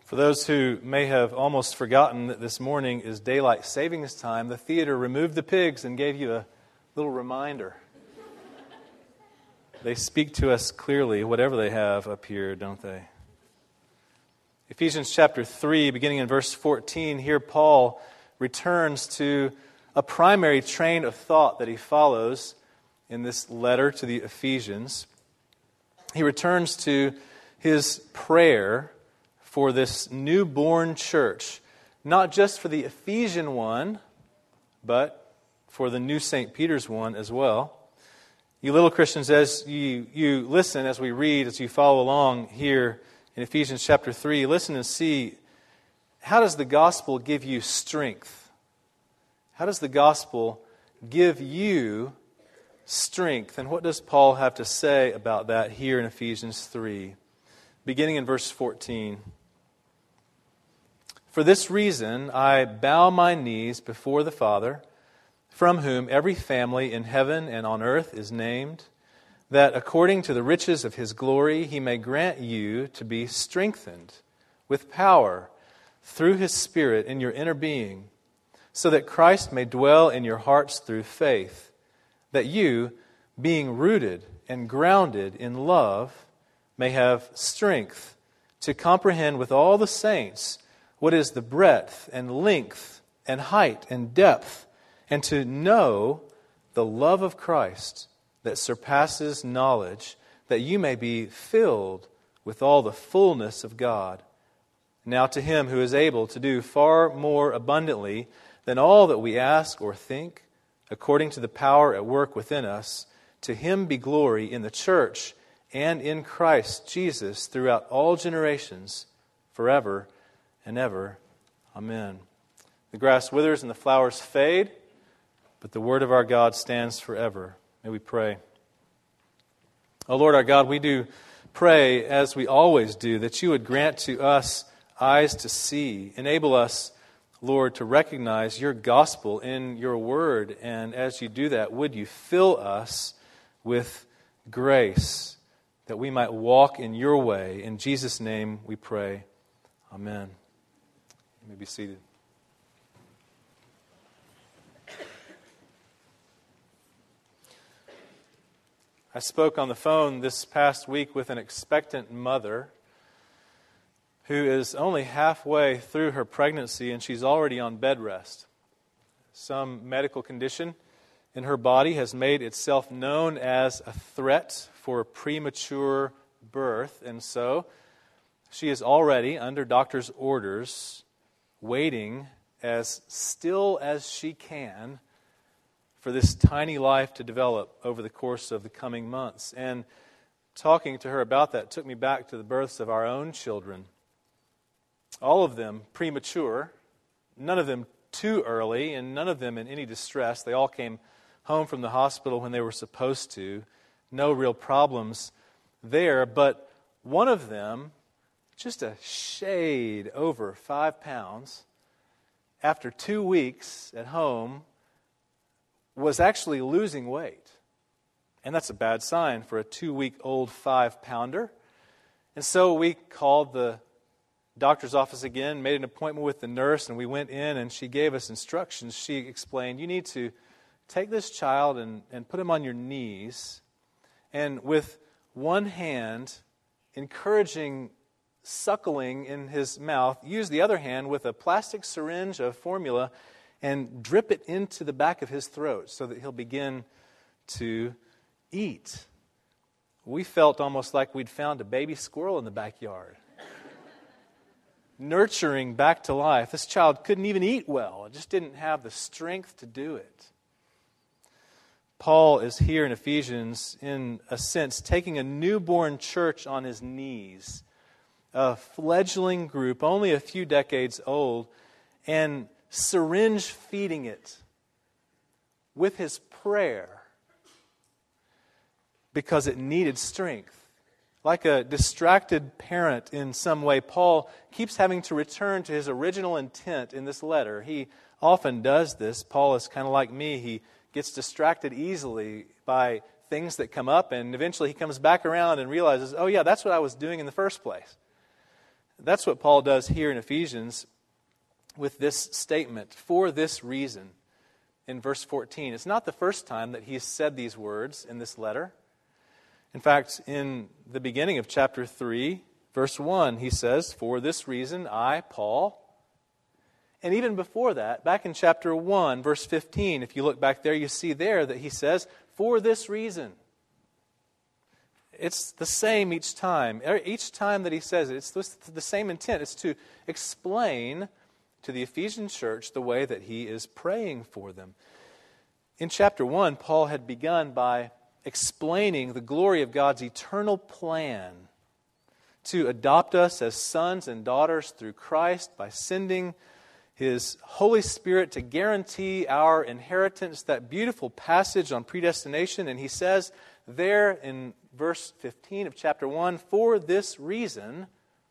For those who may have almost forgotten that this morning is daylight savings time, the theater removed the pigs and gave you a little reminder. They speak to us clearly, whatever they have up here, don't they? Ephesians chapter 3, beginning in verse 14, here Paul returns to a primary train of thought that he follows in this letter to the Ephesians. He returns to his prayer for this newborn church, not just for the Ephesian one, but for the new St. Peter's one as well. You little Christians, as you listen, as we read, as you follow along here in Ephesians chapter 3, listen and see, how does the gospel give you strength? How does the gospel give you strength? And what does Paul have to say about that here in Ephesians 3? Beginning in verse 14. For this reason I bow my knees before the Father, from whom every family in heaven and on earth is named, that according to the riches of His glory He may grant you to be strengthened with power through His Spirit in your inner being, so that Christ may dwell in your hearts through faith, that you, being rooted and grounded in love, may have strength to comprehend with all the saints what is the breadth and length and height and depth, and to know the love of Christ that surpasses knowledge, that you may be filled with all the fullness of God. Now to Him who is able to do far more abundantly than all that we ask or think, according to the power at work within us, to Him be glory in the church and in Christ Jesus throughout all generations, forever and ever. Amen. The grass withers and the flowers fade, but the word of our God stands forever. May we pray. O Lord our God, we do pray, as we always do, that you would grant to us eyes to see. Enable us, Lord, to recognize your gospel in your word. And as you do that, would you fill us with grace, that we might walk in your way. In Jesus' name we pray. Amen. You may be seated. I spoke on the phone this past week with an expectant mother who is only halfway through her pregnancy and she's already on bed rest. Some medical condition in her body has made itself known as a threat for premature birth, and so she is already, under doctor's orders, waiting as still as she can for this tiny life to develop over the course of the coming months. And talking to her about that took me back to the births of our own children. All of them premature, none of them too early, and none of them in any distress. They all came home from the hospital when they were supposed to. No real problems there, but one of them, just a shade over 5 pounds, after 2 weeks at home, was actually losing weight. And that's a bad sign for a 2-week-old 5-pounder. And so we called the doctor's office again, made an appointment with the nurse, and we went in and she gave us instructions. She explained, you need to take this child and put him on your knees, and with one hand, encouraging suckling in his mouth, use the other hand with a plastic syringe of formula and drip it into the back of his throat so that he'll begin to eat. We felt almost like we'd found a baby squirrel in the backyard. Nurturing back to life. This child couldn't even eat well. It just didn't have the strength to do it. Paul is here in Ephesians, in a sense, taking a newborn church on his knees, a fledgling group, only a few decades old, and syringe feeding it with his prayer because it needed strength. Like a distracted parent in some way, Paul keeps having to return to his original intent in this letter. He often does this. Paul is kind of like me. He gets distracted easily by things that come up, and eventually he comes back around and realizes, oh yeah, that's what I was doing in the first place. That's what Paul does here in Ephesians with this statement, for this reason, in verse 14. It's not the first time that he's said these words in this letter. In fact, in the beginning of chapter 3, verse 1, he says, for this reason, I, Paul. And even before that, back in chapter 1, verse 15, if you look back there, you see there that he says, for this reason. It's the same each time. Each time that he says it, it's the same intent. It's to explain to the Ephesian church the way that he is praying for them. In chapter 1, Paul had begun by explaining the glory of God's eternal plan to adopt us as sons and daughters through Christ by sending His Holy Spirit to guarantee our inheritance, that beautiful passage on predestination. And he says there in verse 15 of chapter 1, for this reason,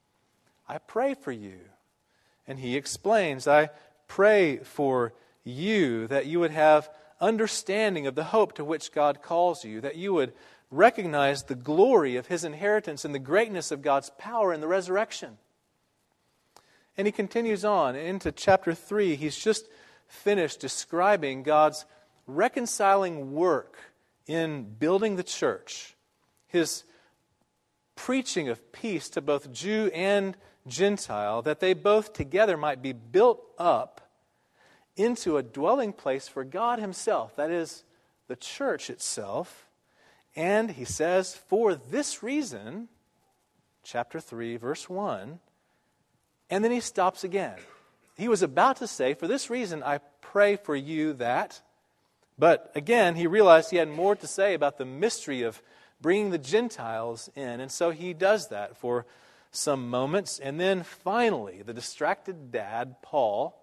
I pray for you. And he explains, I pray for you that you would have understanding of the hope to which God calls you, that you would recognize the glory of His inheritance and the greatness of God's power in the resurrection. And he continues on into chapter 3. He's just finished describing God's reconciling work in building the church, His preaching of peace to both Jew and Gentile, that they both together might be built up into a dwelling place for God Himself, that is, the church itself. And he says, for this reason, chapter 3, verse 1, and then he stops again. He was about to say, for this reason, I pray for you that, but again, he realized he had more to say about the mystery of bringing the Gentiles in, and so he does that for some moments, and then finally, the distracted dad, Paul,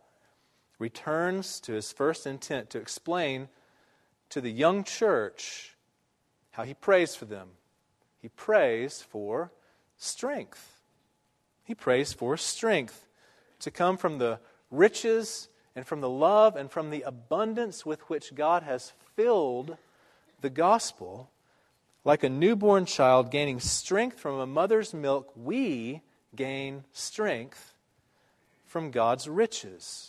returns to his first intent to explain to the young church how he prays for them. He prays for strength. He prays for strength to come from the riches and from the love and from the abundance with which God has filled the gospel. Like a newborn child gaining strength from a mother's milk, we gain strength from God's riches.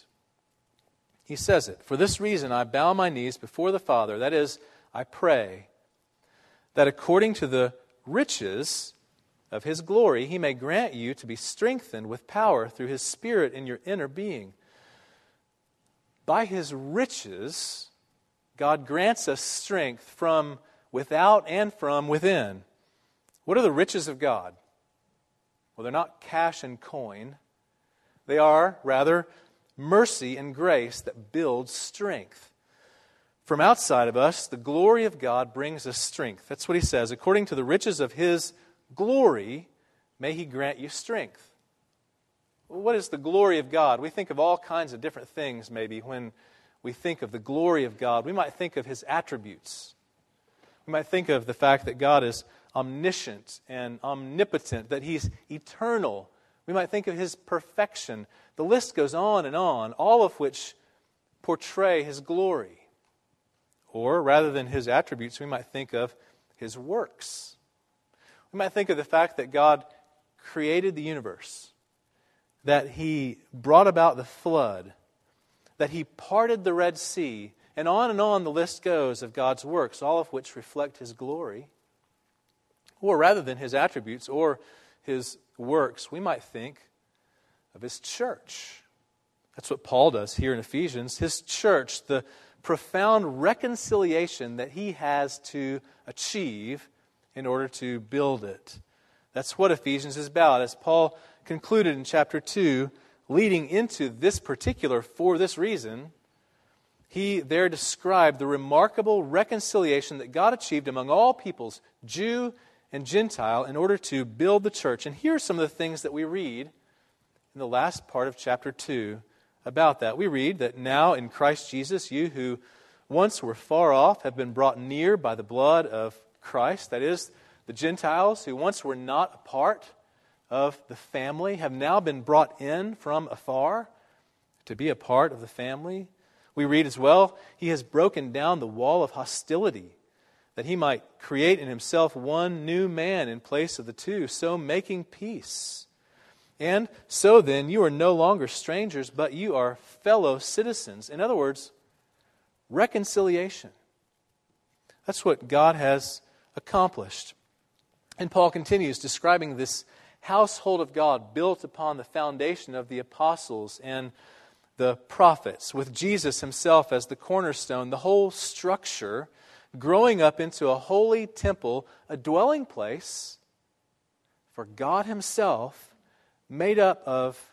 He says it, for this reason I bow my knees before the Father, that is, I pray, that according to the riches of His glory, He may grant you to be strengthened with power through His Spirit in your inner being. By His riches, God grants us strength from without and from within. What are the riches of God? Well, they're not cash and coin. They are, rather, mercy and grace that builds strength. From outside of us, the glory of God brings us strength. That's what he says. According to the riches of His glory, may He grant you strength. Well, what is the glory of God? We think of all kinds of different things maybe when we think of the glory of God. We might think of His attributes. We might think of the fact that God is omniscient and omnipotent, that He's eternal. We might think of His perfection. The list goes on, all of which portray His glory. Or rather than His attributes, we might think of His works. We might think of the fact that God created the universe, that He brought about the flood, that He parted the Red Sea, and on the list goes of God's works, all of which reflect His glory. Or rather than His attributes or His works, we might think of His church. That's what Paul does here in Ephesians. His church, the profound reconciliation that He has to achieve in order to build it. That's what Ephesians is about. As Paul concluded in chapter 2, leading into this particular, for this reason, he there described the remarkable reconciliation that God achieved among all peoples, Jew and Gentile, in order to build the church. And here are some of the things that we read in the last part of chapter 2 about that. We read that now in Christ Jesus, you who once were far off have been brought near by the blood of Christ. That is, the Gentiles who once were not a part of the family have now been brought in from afar to be a part of the family. We read as well, He has broken down the wall of hostility, that He might create in Himself one new man in place of the two, so making peace, And so then, you are no longer strangers, but you are fellow citizens. In other words, reconciliation. That's what God has accomplished. And Paul continues describing this household of God built upon the foundation of the apostles and the prophets, with Jesus himself as the cornerstone, the whole structure growing up into a holy temple, a dwelling place for God himself, made up of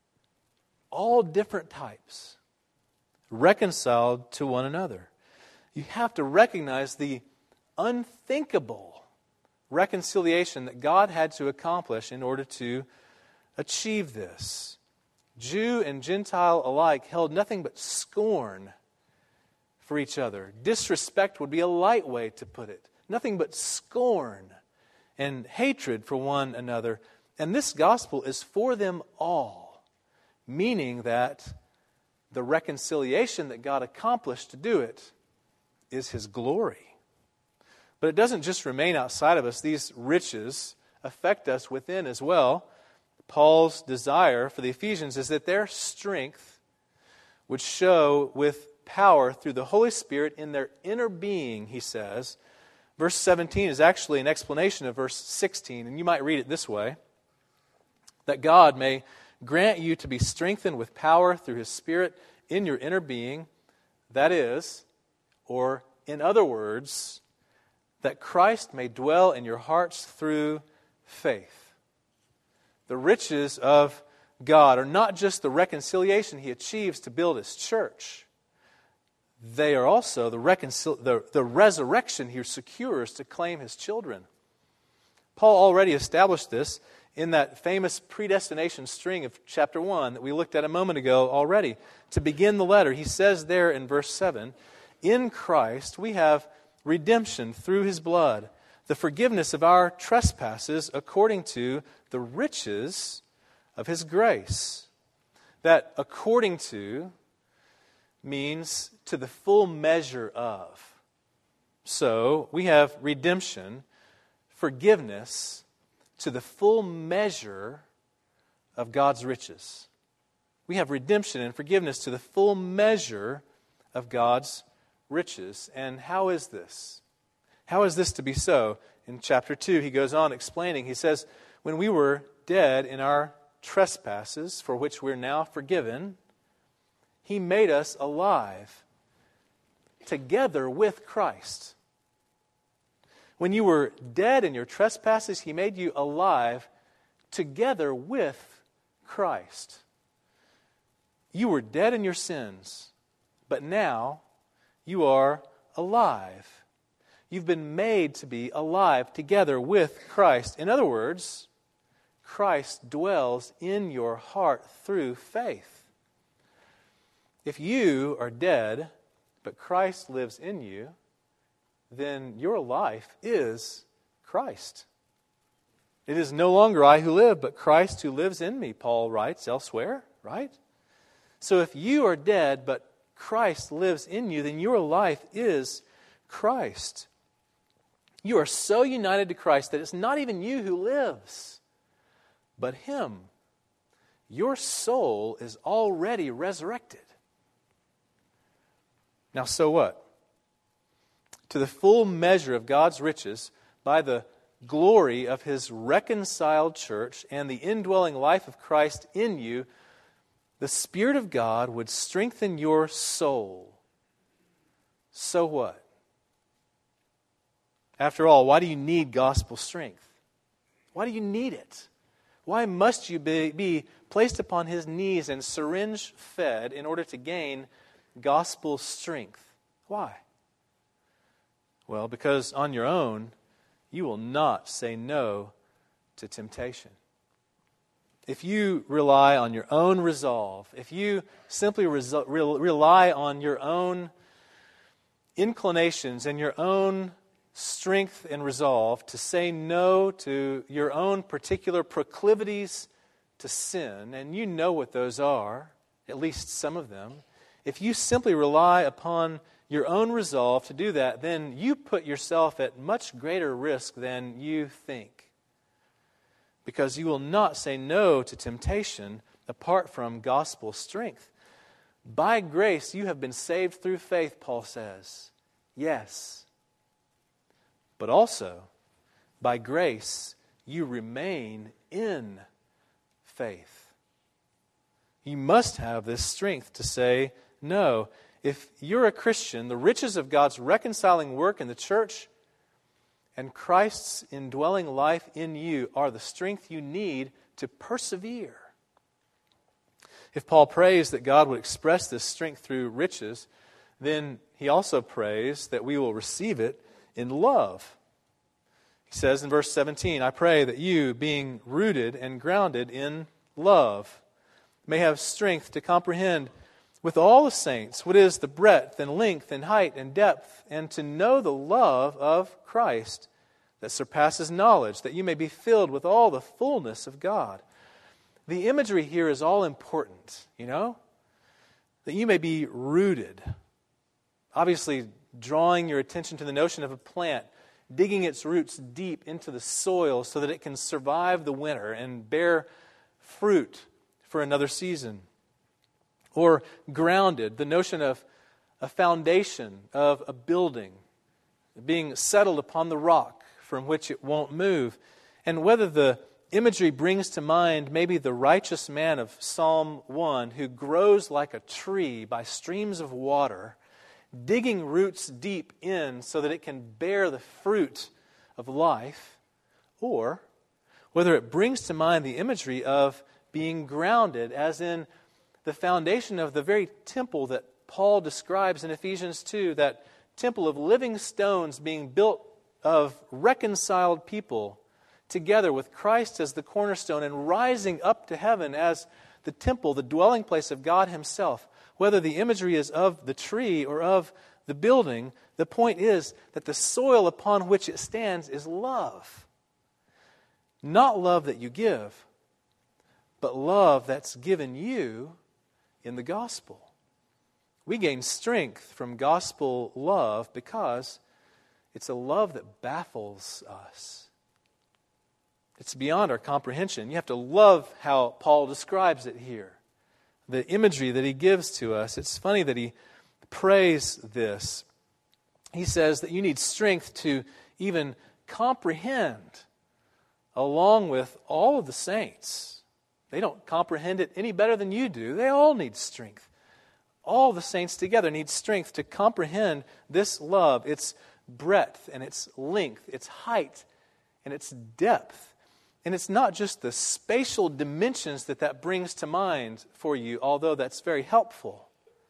all different types, reconciled to one another. You have to recognize the unthinkable reconciliation that God had to accomplish in order to achieve this. Jew and Gentile alike held nothing but scorn for each other. Disrespect would be a light way to put it. Nothing but scorn and hatred for one another. And this gospel is for them all, meaning that the reconciliation that God accomplished to do it is His glory. But it doesn't just remain outside of us. These riches affect us within as well. Paul's desire for the Ephesians is that their strength would show with power through the Holy Spirit in their inner being, he says. Verse 17 is actually an explanation of verse 16, and you might read it this way: that God may grant you to be strengthened with power through His Spirit in your inner being, that is, or in other words, that Christ may dwell in your hearts through faith. The riches of God are not just the reconciliation He achieves to build His church. They are also the resurrection He secures to claim His children. Paul already established this in that famous predestination string of chapter 1 that we looked at a moment ago already. To begin the letter, he says there in verse 7, "In Christ we have redemption through His blood, the forgiveness of our trespasses according to the riches of His grace." That according to means to the full measure of. So we have redemption, forgiveness, to the full measure of God's riches. We have redemption and forgiveness to the full measure of God's riches. And how is this? How is this to be so? In chapter 2, he goes on explaining. He says, when we were dead in our trespasses, for which we're now forgiven, He made us alive together with Christ. When you were dead in your trespasses, He made you alive together with Christ. You were dead in your sins, but now you are alive. You've been made to be alive together with Christ. In other words, Christ dwells in your heart through faith. If you are dead, but Christ lives in you, then your life is Christ. It is no longer I who live, but Christ who lives in me, Paul writes elsewhere, right? So if you are dead, but Christ lives in you, then your life is Christ. You are so united to Christ that it's not even you who lives, but Him. Your soul is already resurrected. Now, so what? To the full measure of God's riches, by the glory of His reconciled church and the indwelling life of Christ in you, the Spirit of God would strengthen your soul. So what? After all, why do you need gospel strength? Why do you need it? Why must you be placed upon His knees and syringe fed in order to gain gospel strength? Why? Well, because on your own, you will not say no to temptation. If you rely on your own resolve, if you simply rely on your own inclinations and your own strength and resolve to say no to your own particular proclivities to sin, and you know what those are, at least some of them, if you simply rely upon your own resolve to do that, then you put yourself at much greater risk than you think. because you will not say no to temptation apart from gospel strength. By grace you have been saved through faith, Paul says. Yes. But also, by grace you remain in faith. You must have this strength to say no. If you're a Christian, the riches of God's reconciling work in the church and Christ's indwelling life in you are the strength you need to persevere. If Paul prays that God would express this strength through riches, then he also prays that we will receive it in love. He says in verse 17, I pray that you, being rooted and grounded in love, may have strength to comprehend with all the saints what is the breadth and length and height and depth, and to know the love of Christ that surpasses knowledge, that you may be filled with all the fullness of God. The imagery here is all important, that you may be rooted. Obviously, drawing your attention to the notion of a plant, digging its roots deep into the soil so that it can survive the winter and bear fruit for another season. Or grounded, the notion of a foundation of a building being settled upon the rock from which it won't move. And whether the imagery brings to mind maybe the righteous man of Psalm 1 who grows like a tree by streams of water, digging roots deep in so that it can bear the fruit of life, or whether it brings to mind the imagery of being grounded, as in the foundation of the very temple that Paul describes in Ephesians 2, that temple of living stones being built of reconciled people together with Christ as the cornerstone and rising up to heaven as the temple, the dwelling place of God Himself. Whether the imagery is of the tree or of the building, the point is that the soil upon which it stands is love. Not love that you give, but love that's given you in the gospel. We gain strength from gospel love because it's a love that baffles us. It's beyond our comprehension. You have to love how Paul describes it here. The imagery that he gives to us. It's funny that he prays this. He says that you need strength to even comprehend along with all of the saints. They don't comprehend it any better than you do. They all need strength. All the saints together need strength to comprehend this love, its breadth and its length, its height and its depth. And it's not just the spatial dimensions that brings to mind for you, although that's very helpful.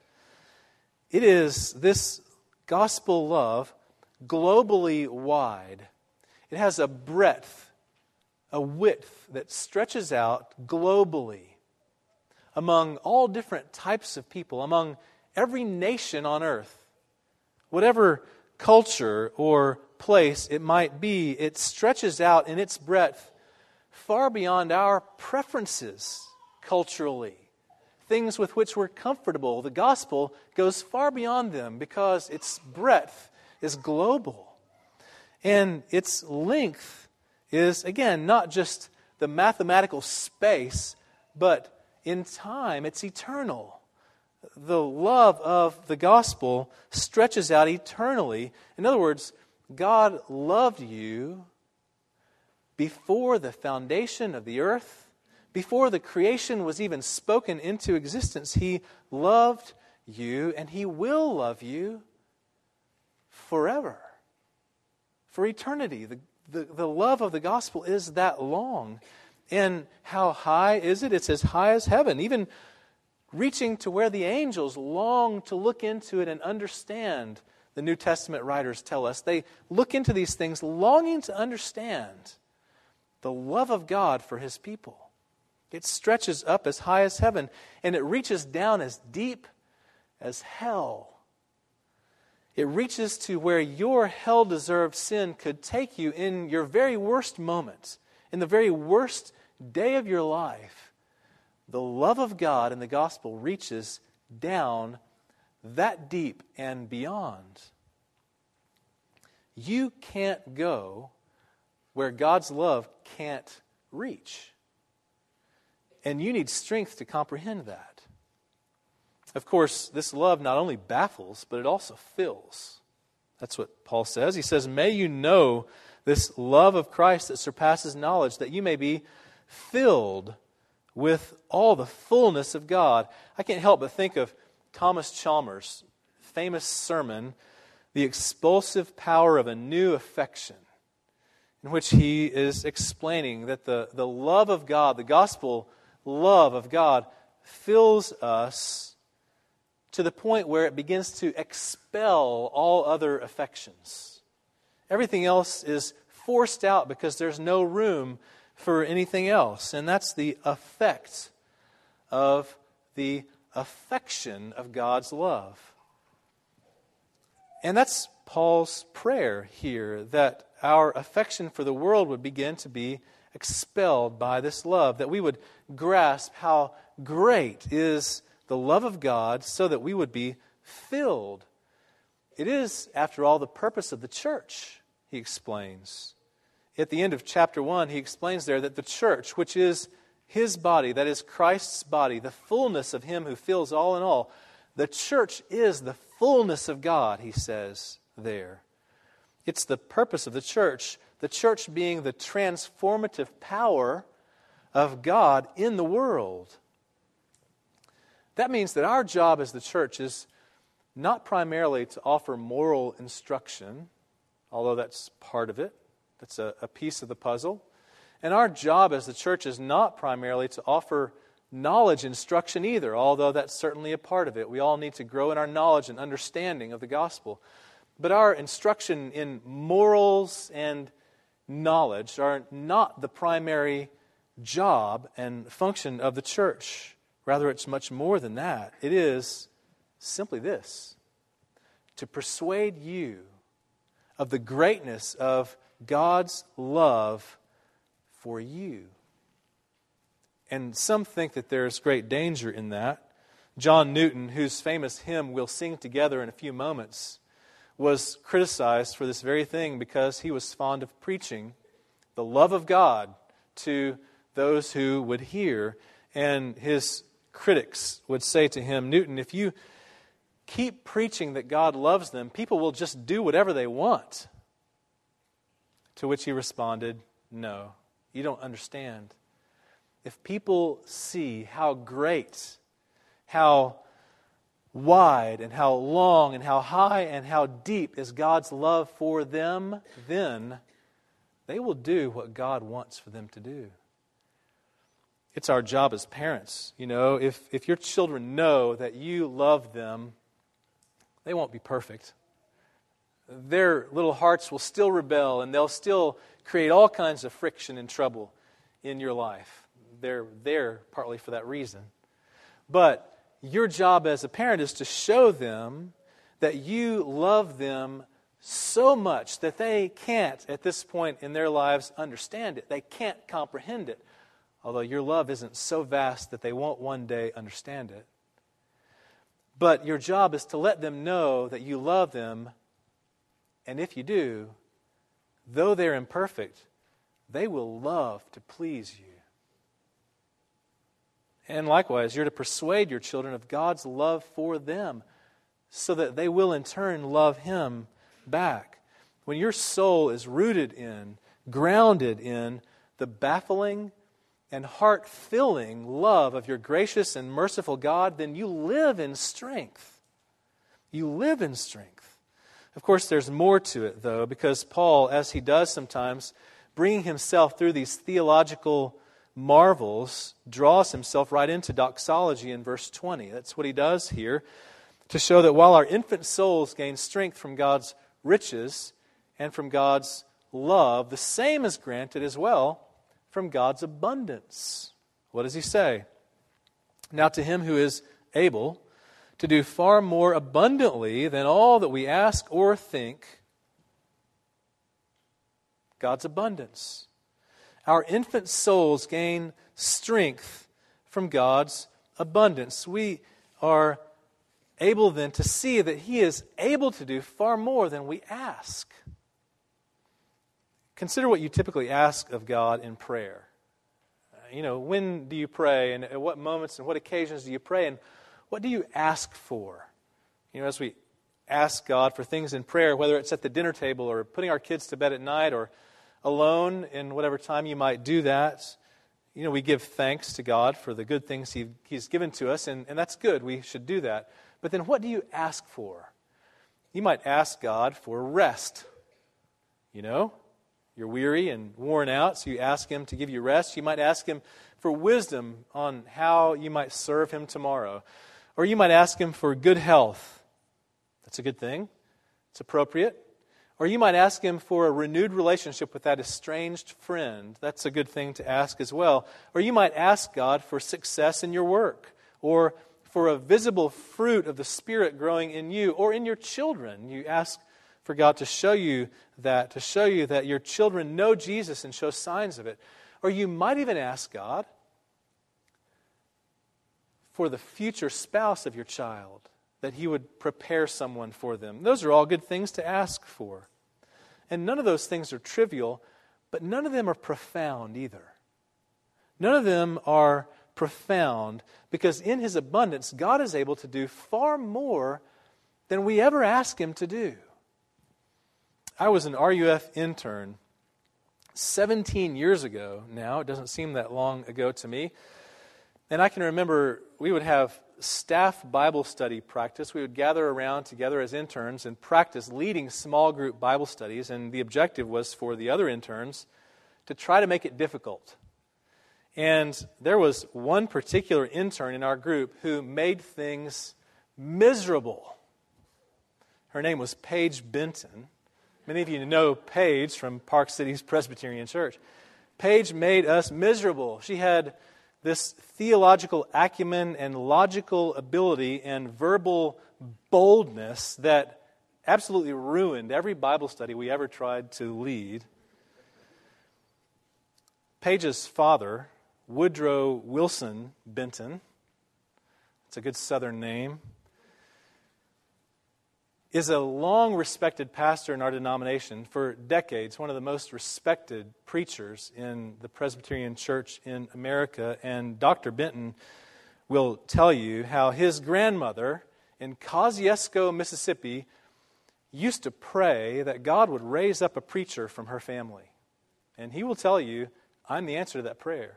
It is this gospel love globally wide. It has a breadth, a width that stretches out globally among all different types of people, among every nation on earth. Whatever culture or place it might be, it stretches out in its breadth far beyond our preferences culturally, things with which we're comfortable. The gospel goes far beyond them because its breadth is global. And its length is, again, not just the mathematical space, but in time, it's eternal. The love of the gospel stretches out eternally. In other words, God loved you before the foundation of the earth, before the creation was even spoken into existence. He loved you, and He will love you forever, for eternity. The love of the gospel is that long. And how high is it? It's as high as heaven, even reaching to where the angels long to look into it and understand. The New Testament writers tell us they look into these things longing to understand the love of God for His people. It stretches up as high as heaven, and it reaches down as deep as hell. It reaches to where your hell-deserved sin could take you in your very worst moments, in the very worst day of your life. The love of God in the gospel reaches down that deep and beyond. You can't go where God's love can't reach. And you need strength to comprehend that. Of course, this love not only baffles, but it also fills. That's what Paul says. He says, may you know this love of Christ that surpasses knowledge, that you may be filled with all the fullness of God. I can't help but think of Thomas Chalmers' famous sermon, The Expulsive Power of a New Affection, in which he is explaining that the love of God, the gospel love of God, fills us to the point where it begins to expel all other affections. Everything else is forced out because there's no room for anything else. And that's the effect of the affection of God's love. And that's Paul's prayer here, that our affection for the world would begin to be expelled by this love, that we would grasp how great is the love of God so that we would be filled. It is, after all, the purpose of the church, he explains. At the end of chapter 1, he explains there that the church, which is his body, that is Christ's body, the fullness of him who fills all in all, the church is the fullness of God, he says there. It's the purpose of the church being the transformative power of God in the world. That means that our job as the church is not primarily to offer moral instruction, although that's part of it. That's a piece of the puzzle. And our job as the church is not primarily to offer knowledge instruction either, although that's certainly a part of it. We all need to grow in our knowledge and understanding of the gospel. But our instruction in morals and knowledge are not the primary job and function of the church. Rather, it's much more than that. It is simply this: to persuade you of the greatness of God's love for you. And some think that there's great danger in that. John Newton, whose famous hymn we'll sing together in a few moments, was criticized for this very thing because he was fond of preaching the love of God to those who would hear. And his critics would say to him, Newton, if you keep preaching that God loves them, people will just do whatever they want. To which he responded, no, you don't understand. If people see how great, how wide, and how long, and how high, and how deep is God's love for them, then they will do what God wants for them to do. It's our job as parents. You know, if your children know that you love them, they won't be perfect. Their little hearts will still rebel, and they'll still create all kinds of friction and trouble in your life. They're there partly for that reason. But your job as a parent is to show them that you love them so much that they can't, at this point in their lives, understand it. They can't comprehend it. Although your love isn't so vast that they won't one day understand it. But your job is to let them know that you love them. And if you do, though they're imperfect, they will love to please you. And likewise, you're to persuade your children of God's love for them so that they will in turn love Him back. When your soul is rooted in, grounded in the baffling and heart-filling love of your gracious and merciful God, then you live in strength. You live in strength. Of course, there's more to it, though, because Paul, as he does sometimes, bringing himself through these theological marvels, draws himself right into doxology in verse 20. That's what he does here, to show that while our infant souls gain strength from God's riches and from God's love, the same is granted as well from God's abundance. What does he say? Now to Him who is able to do far more abundantly than all that we ask or think, God's abundance. Our infant souls gain strength from God's abundance. We are able then to see that He is able to do far more than we ask. Consider what you typically ask of God in prayer. when do you pray, and at what moments and what occasions do you pray, and what do you ask for? As we ask God for things in prayer, whether it's at the dinner table or putting our kids to bed at night or alone in whatever time you might do that, we give thanks to God for the good things He's given to us, and that's good. We should do that. But then what do you ask for? You might ask God for rest. You're weary and worn out, so you ask Him to give you rest. You might ask Him for wisdom on how you might serve Him tomorrow. Or you might ask Him for good health. That's a good thing. It's appropriate. Or you might ask Him for a renewed relationship with that estranged friend. That's a good thing to ask as well. Or you might ask God for success in your work, or for a visible fruit of the Spirit growing in you or in your children. You ask for God to show you that your children know Jesus and show signs of it. Or you might even ask God for the future spouse of your child, that He would prepare someone for them. Those are all good things to ask for. And none of those things are trivial, but none of them are profound either. None of them are profound because in His abundance, God is able to do far more than we ever ask Him to do. I was an RUF intern 17 years ago now. It doesn't seem that long ago to me. And I can remember we would have staff Bible study practice. We would gather around together as interns and practice leading small group Bible studies. And the objective was for the other interns to try to make it difficult. And there was one particular intern in our group who made things miserable. Her name was Paige Benton. Many of you know Paige from Park Cities Presbyterian Church. Paige made us miserable. She had this theological acumen and logical ability and verbal boldness that absolutely ruined every Bible study we ever tried to lead. Paige's father, Woodrow Wilson Benton, it's a good Southern name, is a long-respected pastor in our denomination for decades, one of the most respected preachers in the Presbyterian Church in America. And Dr. Benton will tell you how his grandmother in Kosciuszko, Mississippi, used to pray that God would raise up a preacher from her family. And he will tell you, I'm the answer to that prayer.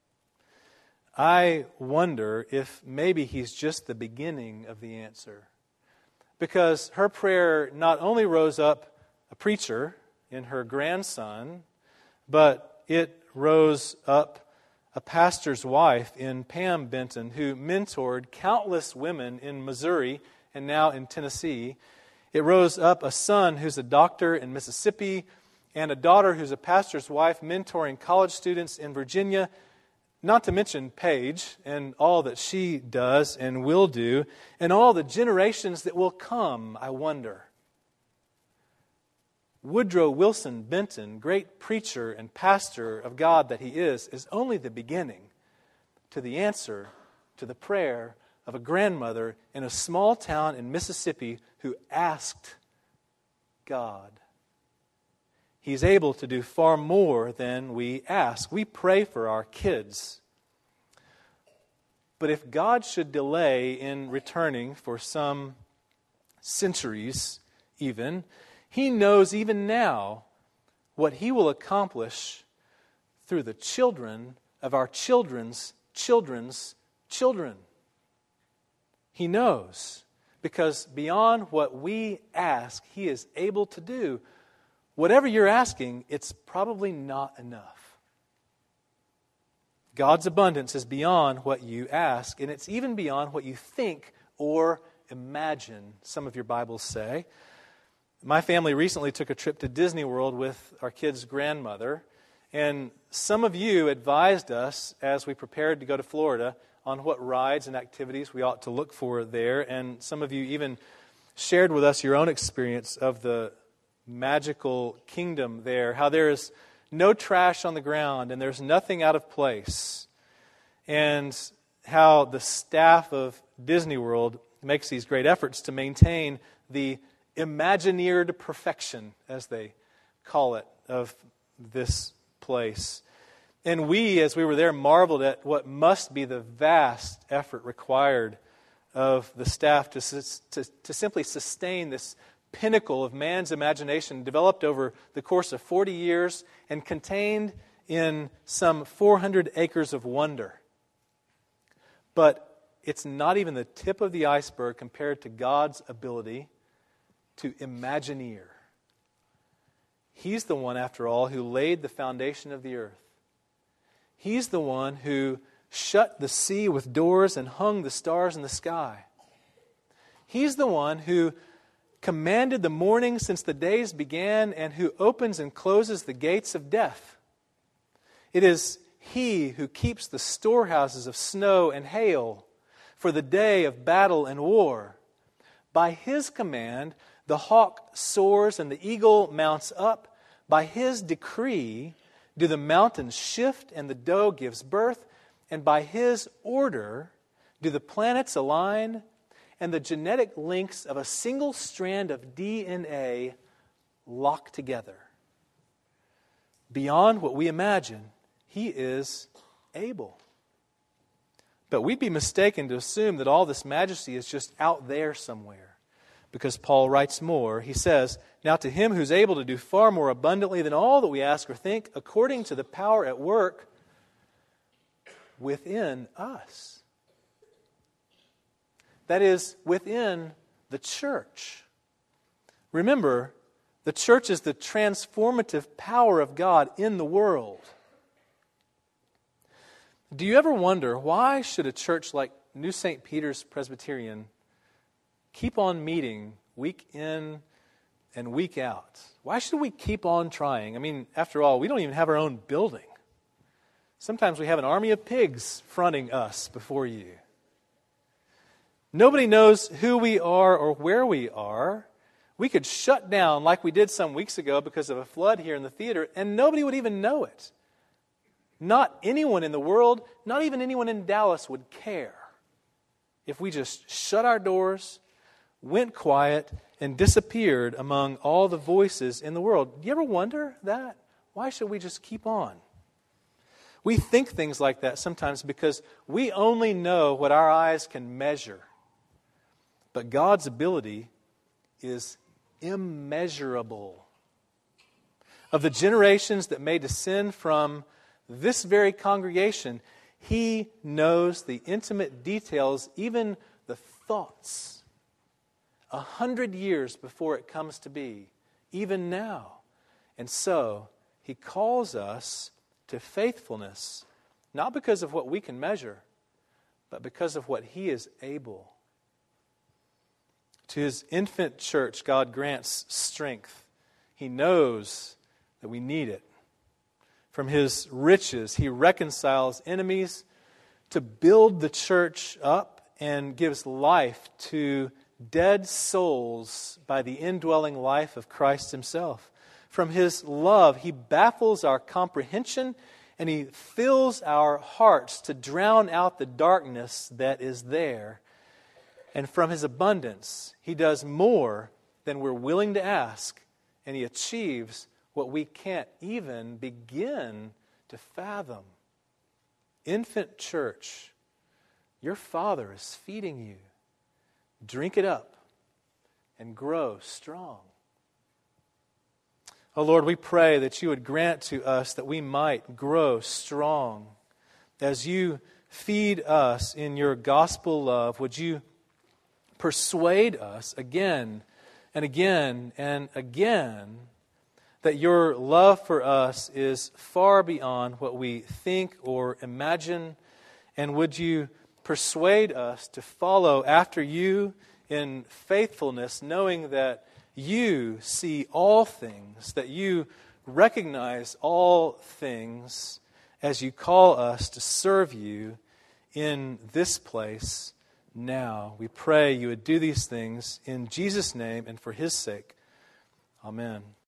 I wonder if maybe he's just the beginning of the answer. Because her prayer not only rose up a preacher in her grandson, but it rose up a pastor's wife in Pam Benton, who mentored countless women in Missouri and now in Tennessee. It rose up a son who's a doctor in Mississippi and a daughter who's a pastor's wife mentoring college students in Virginia. Not to mention Paige and all that she does and will do, and all the generations that will come, I wonder. Woodrow Wilson Benton, great preacher and pastor of God that he is only the beginning to the answer to the prayer of a grandmother in a small town in Mississippi who asked God. He's able to do far more than we ask. We pray for our kids. But if God should delay in returning for some centuries even, He knows even now what He will accomplish through the children of our children's children's children. He knows, because beyond what we ask, He is able to do. Whatever you're asking, it's probably not enough. God's abundance is beyond what you ask, and it's even beyond what you think or imagine, some of your Bibles say. My family recently took a trip to Disney World with our kid's grandmother, and some of you advised us as we prepared to go to Florida on what rides and activities we ought to look for there, and some of you even shared with us your own experience of the magical kingdom there, how there is no trash on the ground and there's nothing out of place, and how the staff of Disney World makes these great efforts to maintain the Imagineered perfection, as they call it, of this place. And we, as we were there, marveled at what must be the vast effort required of the staff to simply sustain this pinnacle of man's imagination developed over the course of 40 years and contained in some 400 acres of wonder. But it's not even the tip of the iceberg compared to God's ability to Imagineer. He's the one, after all, who laid the foundation of the earth. He's the one who shut the sea with doors and hung the stars in the sky. He's the one who commanded the morning since the days began and who opens and closes the gates of death. It is He who keeps the storehouses of snow and hail for the day of battle and war. By His command, the hawk soars and the eagle mounts up. By His decree do the mountains shift and the doe gives birth. And by His order do the planets align and the genetic links of a single strand of DNA lock together. Beyond what we imagine, He is able. But we'd be mistaken to assume that all this majesty is just out there somewhere. Because Paul writes more. He says, "Now to Him who's able to do far more abundantly than all that we ask or think, according to the power at work within us." That is, within the church. Remember, the church is the transformative power of God in the world. Do you ever wonder, why should a church like New St. Peter's Presbyterian keep on meeting week in and week out? Why should we keep on trying? I mean, after all, we don't even have our own building. Sometimes we have an army of pigs fronting us before you. Nobody knows who we are or where we are. We could shut down like we did some weeks ago because of a flood here in the theater, and nobody would even know it. Not anyone in the world, not even anyone in Dallas would care if we just shut our doors, went quiet, and disappeared among all the voices in the world. Do you ever wonder that? Why should we just keep on? We think things like that sometimes because we only know what our eyes can measure. But God's ability is immeasurable. Of the generations that may descend from this very congregation, He knows the intimate details, even the thoughts, 100 years before it comes to be, even now. And so, He calls us to faithfulness, not because of what we can measure, but because of what He is able. To His infant church, God grants strength. He knows that we need it. From His riches, He reconciles enemies to build the church up and gives life to dead souls by the indwelling life of Christ Himself. From His love, He baffles our comprehension and He fills our hearts to drown out the darkness that is there. And from His abundance, He does more than we're willing to ask, and He achieves what we can't even begin to fathom. Infant church, your Father is feeding you. Drink it up and grow strong. Oh Lord, we pray that You would grant to us that we might grow strong. As You feed us in Your gospel love, would You persuade us again and again and again that Your love for us is far beyond what we think or imagine, and would You persuade us to follow after You in faithfulness, knowing that You see all things, that You recognize all things as You call us to serve You in this place now. We pray You would do these things in Jesus' name and for His sake. Amen.